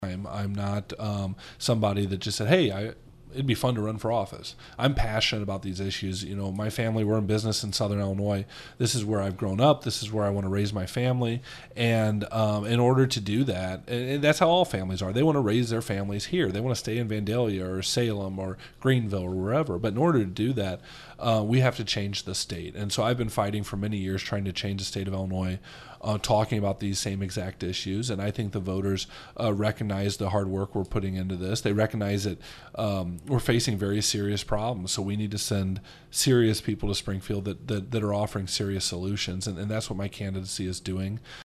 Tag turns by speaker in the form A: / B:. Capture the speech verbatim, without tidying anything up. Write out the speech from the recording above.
A: I'm, I'm not um, somebody that just said, hey, I, it'd be fun to run for office. I'm passionate about these issues. You know, my family, we're in business in Southern Illinois. This is where I've grown up. This is where I want to raise my family. And um, in order to do that, and, and that's how all families are. They want to raise their families here. They want to stay in Vandalia or Salem or Greenville or wherever. But in order to do that, uh, we have to change the state. And so I've been fighting for many years trying to change the state of Illinois, uh, talking about these same exact issues. And I think the voters uh, recognize the hard work we're putting into this. They recognize that um, we're facing very serious problems. So we need to send serious people to Springfield that, that, that are offering serious solutions. And, and that's what my candidacy is doing.